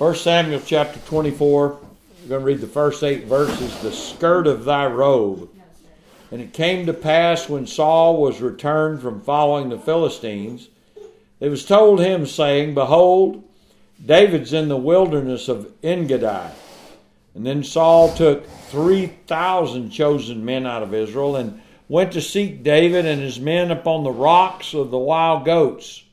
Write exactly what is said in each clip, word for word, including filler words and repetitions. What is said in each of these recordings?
First Samuel chapter twenty-four, we're going to read the first eight verses. The skirt of thy robe. And it came to pass when Saul was returned from following the Philistines, it was told him, saying, Behold, David's in the wilderness of Engedi. And then Saul took three thousand chosen men out of Israel and went to seek David and his men upon the rocks of the wild goats.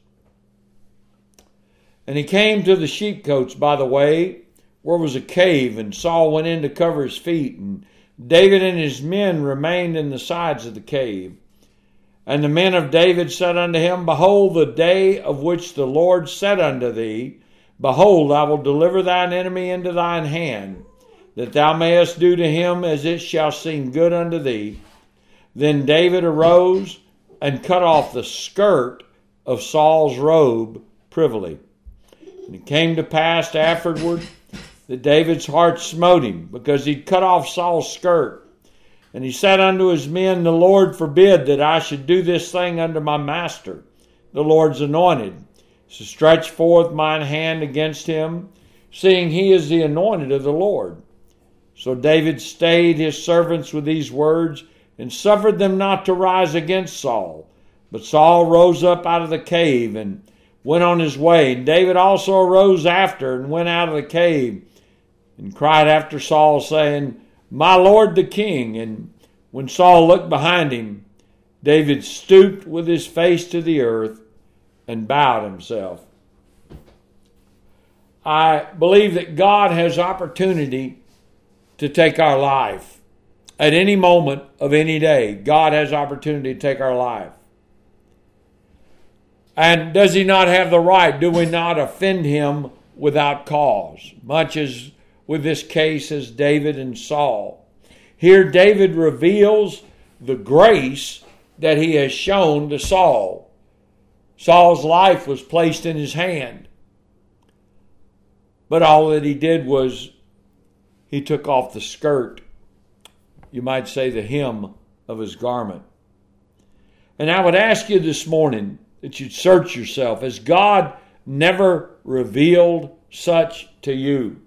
And he came to the sheepcotes by the way, where was a cave, and Saul went in to cover his feet, and David and his men remained in the sides of the cave. And the men of David said unto him, Behold, the day of which the Lord said unto thee, Behold, I will deliver thine enemy into thine hand, that thou mayest do to him as it shall seem good unto thee. Then David arose and cut off the skirt of Saul's robe privily. And it came to pass afterward that David's heart smote him, because he'd cut off Saul's skirt. And he said unto his men, The Lord forbid that I should do this thing unto my master, the Lord's anointed. So stretch forth mine hand against him, seeing he is the anointed of the Lord. So David stayed his servants with these words, and suffered them not to rise against Saul. But Saul rose up out of the cave, and went on his way. And David also arose after, and went out of the cave, and cried after Saul, saying, My Lord the king. And when Saul looked behind him, David stooped with his face to the earth, and bowed himself. I believe that God has opportunity to take our life. At any moment of any day, God has opportunity to take our life. And does he not have the right? Do we not offend him without cause? Much as with this case as David and Saul. Here David reveals the grace that he has shown to Saul. Saul's life was placed in his hand. But all that he did was he took off the skirt, you might say the hem of his garment. And I would ask you this morning that you'd search yourself. Has God never revealed such to you?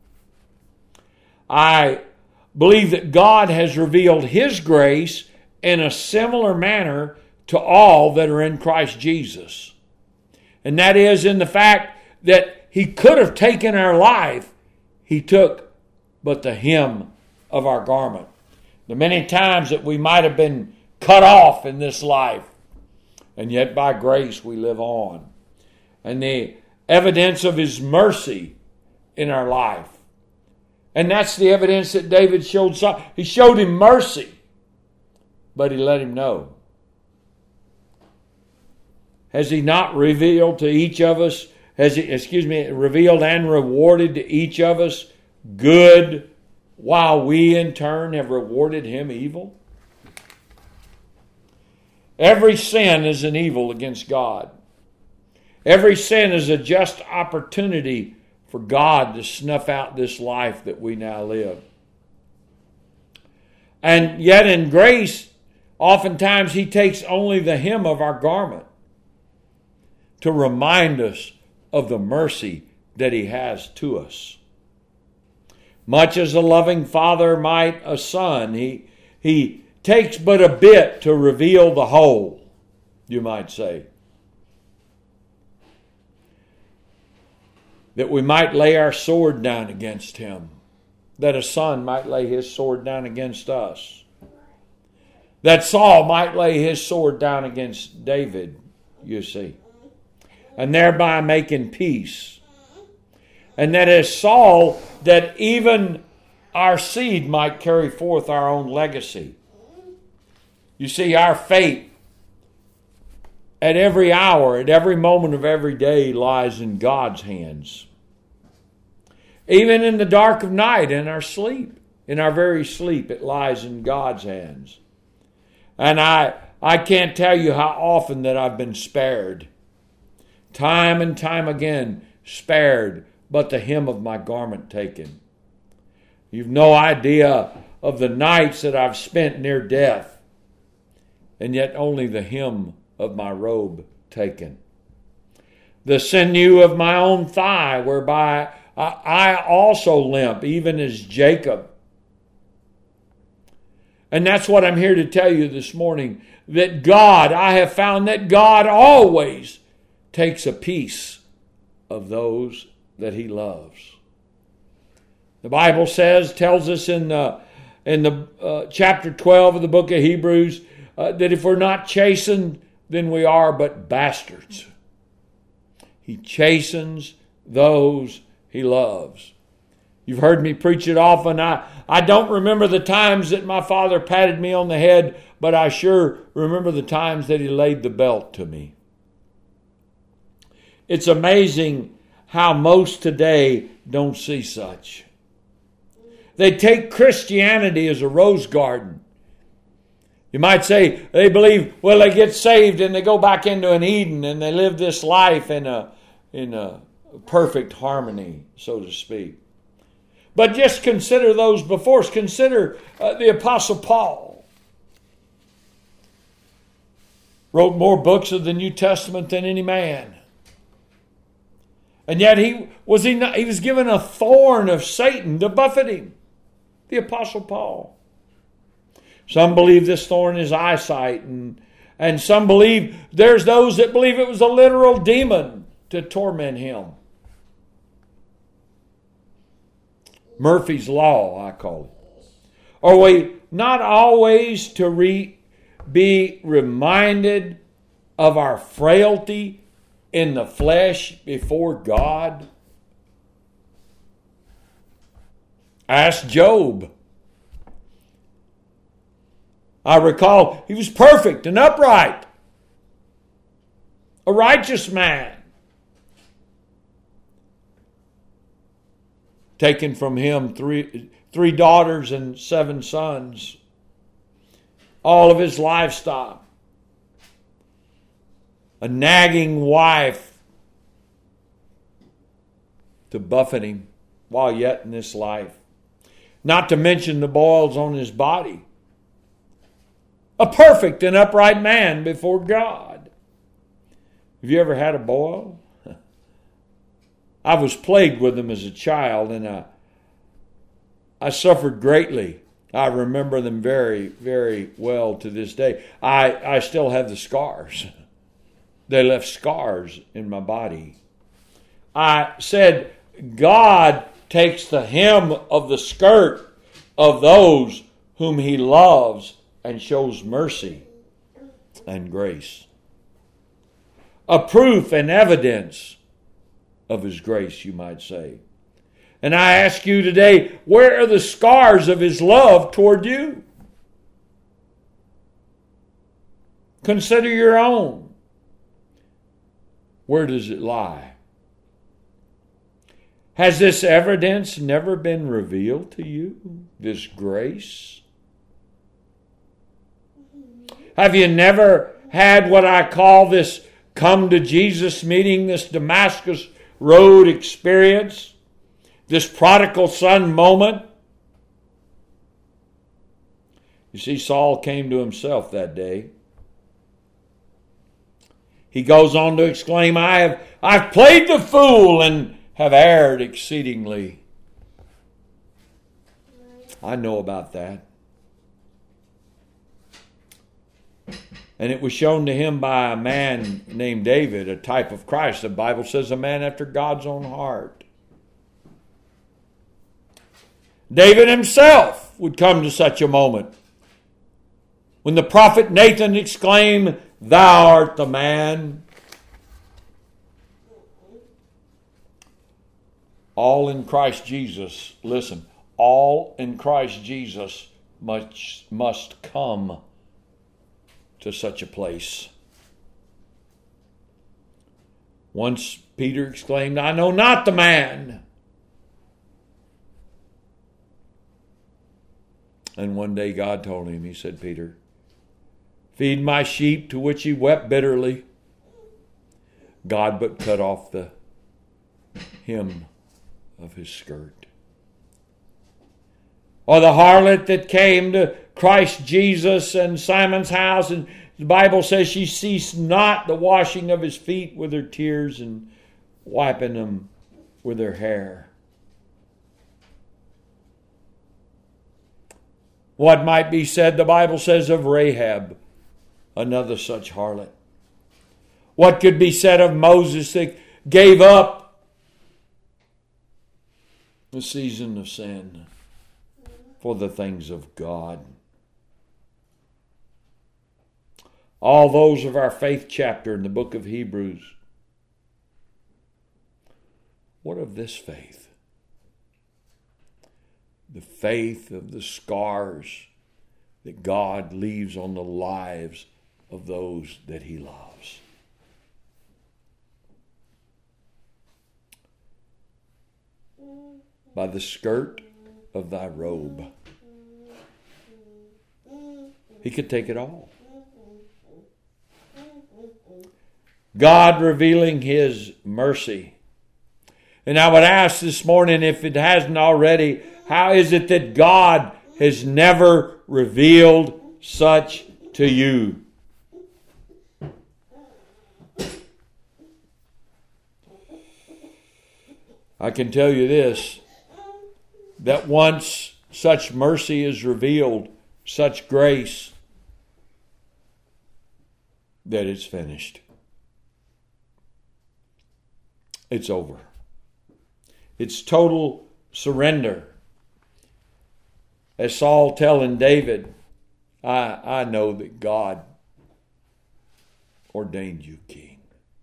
I believe that God has revealed his grace in a similar manner to all that are in Christ Jesus. And that is in the fact that he could have taken our life. He took but the hem of our garment. The many times that we might have been cut off in this life, and yet by grace we live on. And the evidence of his mercy in our life. And that's the evidence that David showed Saul. He showed him mercy, but he let him know. Has he not revealed to each of us, has he, excuse me, revealed and rewarded to each of us good, while we in turn have rewarded him evil? Every sin is an evil against God. Every sin is a just opportunity for God to snuff out this life that we now live. And yet in grace, oftentimes he takes only the hem of our garment to remind us of the mercy that he has to us. Much as a loving father might a son, he, he takes but a bit to reveal the whole, you might say. That we might lay our sword down against him. That a son might lay his sword down against us. That Saul might lay his sword down against David, you see. And thereby making peace. And that as Saul, that even our seed might carry forth our own legacy. You see, our fate at every hour, at every moment of every day lies in God's hands. Even in the dark of night, in our sleep, in our very sleep, it lies in God's hands. And I, I can't tell you how often that I've been spared. Time and time again, spared, but the hem of my garment taken. You've no idea of the nights that I've spent near death, and yet only the hem of my robe taken. The sinew of my own thigh, whereby I, I also limp, even as Jacob. And that's what I'm here to tell you this morning, that God, I have found that God always takes a piece of those that He loves. The Bible says, tells us in the, in the uh, chapter twelve of the book of Hebrews, uh, that if we're not chastened, then we are but bastards. He chastens those He loves. You've heard me preach it often. I, I don't remember the times that my father patted me on the head, but I sure remember the times that he laid the belt to me. It's amazing how most today don't see such. They take Christianity as a rose garden. You might say they believe, well, they get saved and they go back into an Eden and they live this life in a, in a perfect harmony, so to speak. But just consider those before us. Consider uh, the Apostle Paul. Wrote more books of the New Testament than any man. And yet he was he not, he was given a thorn of Satan to buffet him. The Apostle Paul. Some believe this thorn is eyesight, and, and some believe, there's those that believe it was a literal demon to torment him. Murphy's Law, I call it. Are we not always to re, be reminded of our frailty in the flesh before God? Ask Job. I recall he was perfect and upright, a righteous man. Taken from him three, three daughters and seven sons, all of his livestock, a nagging wife to buffet him while yet in this life, not to mention the boils on his body. A perfect and upright man before God. Have you ever had a boil? I was plagued with them as a child, and I, I suffered greatly. I remember them very, very well to this day. I, I still have the scars. They left scars in my body. I said, God takes the hem of the skirt of those whom He loves and shows mercy and grace. A proof and evidence of His grace, you might say. And I ask you today, where are the scars of His love toward you? Consider your own. Where does it lie? Has this evidence never been revealed to you? This grace? Have you never had what I call this come to Jesus meeting, this Damascus Road experience, this prodigal son moment? You see, Saul came to himself that day. He goes on to exclaim, I have I've played the fool and have erred exceedingly. I know about that. And it was shown to him by a man named David, a type of Christ. The Bible says a man after God's own heart. David himself would come to such a moment when the prophet Nathan exclaimed, Thou art the man. All in Christ Jesus, listen, all in Christ Jesus must, must come to such a place. Once Peter exclaimed, I know not the man. And one day God told him, He said, Peter, feed my sheep, to which he wept bitterly. God but cut off the hem of his skirt. Or the harlot that came to Christ Jesus and Simon's house, and the Bible says she ceased not the washing of his feet with her tears and wiping them with her hair. What might be said, the Bible says, of Rahab, another such harlot? What could be said of Moses that gave up the season of sin for the things of God? All those of our faith chapter in the book of Hebrews. What of this faith? The faith of the scars that God leaves on the lives of those that He loves. By the skirt of thy robe. He could take it all. God revealing His mercy. And I would ask this morning, if it hasn't already, how is it that God has never revealed such to you? I can tell you this, that once such mercy is revealed, such grace, that it's finished. It's over. It's total surrender. As Saul telling David, I, I know that God ordained you king.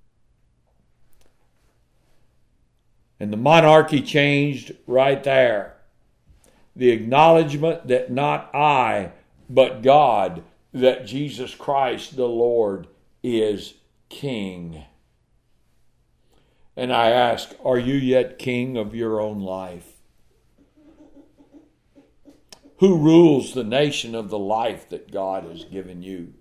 And the monarchy changed right there. The acknowledgement that not I, but God, that Jesus Christ the Lord is king. And I ask, are you yet king of your own life? Who rules the nation of the life that God has given you?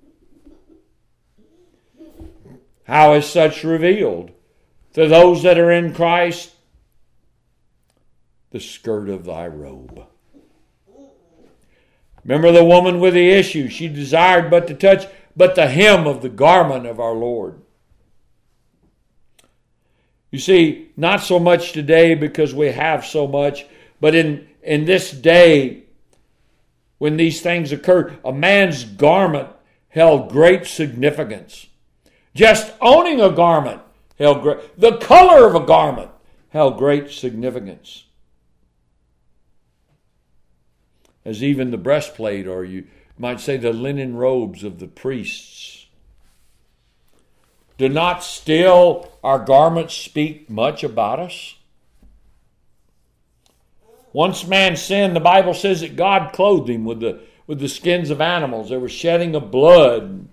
How is such revealed? To those that are in Christ, the skirt of thy robe. Remember the woman with the issue. She desired but to touch, but the hem of the garment of our Lord. You see, not so much today because we have so much, but in, in this day, when these things occurred, a man's garment held great significance. Just owning a garment held great, the color of a garment held great significance. As even the breastplate, or you might say the linen robes of the priests. Do not still our garments speak much about us? Once man sinned, the Bible says that God clothed him with the, with the skins of animals. There was shedding of blood,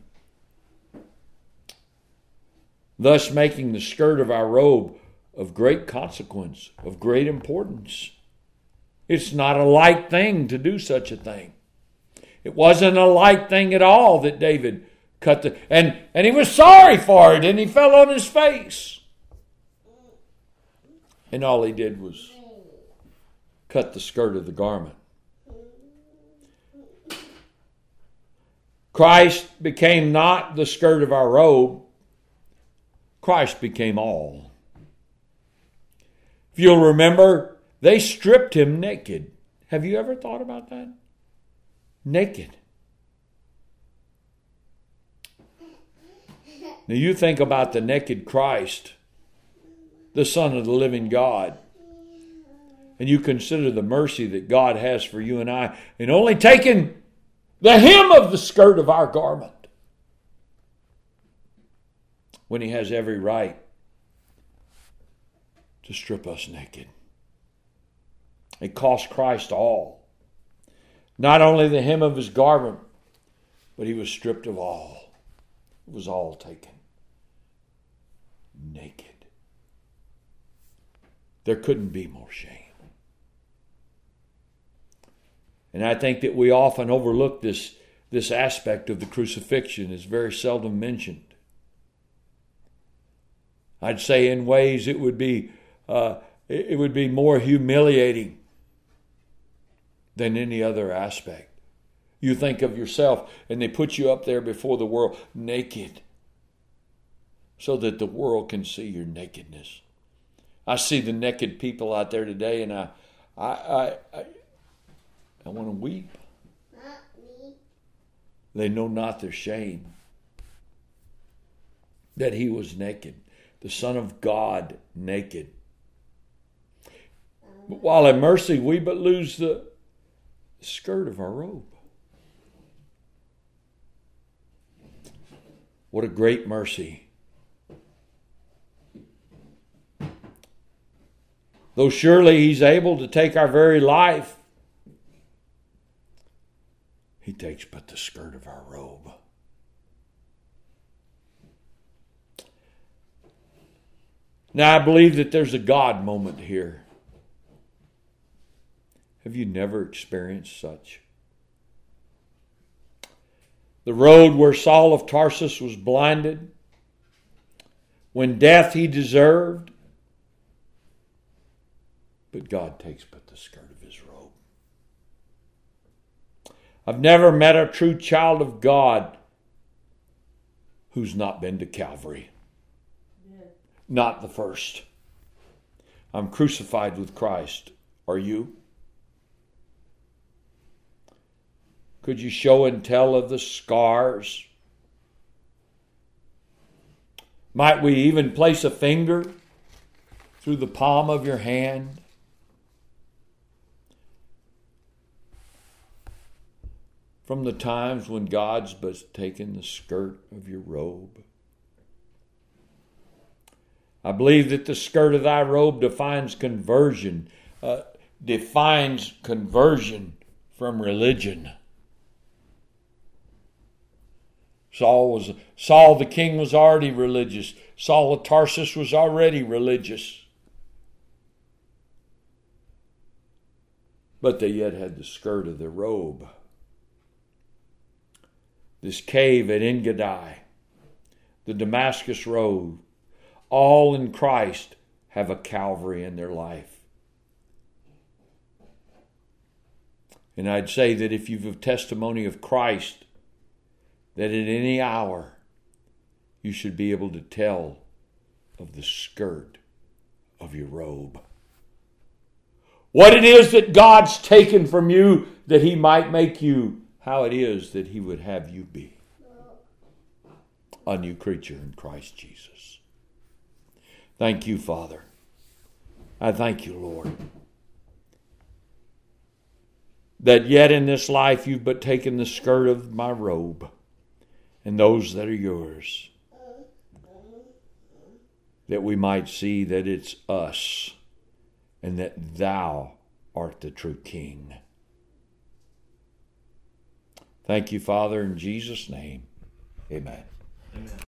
thus making the skirt of our robe of great consequence, of great importance. It's not a light thing to do such a thing. It wasn't a light thing at all that David cut the... And, and he was sorry for it, and he fell on his face. And all he did was cut the skirt of the garment. Christ became not the skirt of our robe. Christ became all. If you'll remember, they stripped him naked. Have you ever thought about that? Naked. Now you think about the naked Christ, the Son of the living God, and you consider the mercy that God has for you and I, and only taking the hem of the skirt of our garment, when he has every right to strip us naked. It cost Christ all. Not only the hem of his garment, but he was stripped of all. It was all taken. Naked. There couldn't be more shame. And I think that we often overlook this, this aspect of the crucifixion. It's very seldom mentioned. I'd say in ways it would be uh, it would be more humiliating than any other aspect. You think of yourself, and they put you up there before the world naked, so that the world can see your nakedness. I see the naked people out there today, and I, I, I, I, I want to weep. They know not their shame. That he was naked. The Son of God naked. But while in mercy we but lose the skirt of our robe. What a great mercy. Though surely he's able to take our very life, he takes but the skirt of our robe. Now I believe that there's a God moment here. Have you never experienced such? The road where Saul of Tarsus was blinded, when death he deserved, but God takes but the skirt of his robe. I've never met a true child of God who's not been to Calvary. Yeah. Not the first. I'm crucified with Christ. Are you? Could you show and tell of the scars? Might we even place a finger through the palm of your hand? From the times when God's but taken the skirt of your robe. I believe that the skirt of thy robe defines conversion, uh, defines conversion from religion. Saul was Saul the king was already religious. Saul of Tarsus was already religious. But they yet had the skirt of their robe. This cave at En-Gedi, the Damascus Road, all in Christ have a Calvary in their life. And I'd say that if you've a testimony of Christ, that at any hour you should be able to tell of the skirt of your robe. What it is that God's taken from you that he might make you how it is that he would have you be. A new creature in Christ Jesus. Thank you, Father. I thank you, Lord, that yet in this life you've but taken the skirt of my robe and those that are yours, that we might see that it's us and that thou art the true King. Thank you, Father, in Jesus' name. Amen. Amen.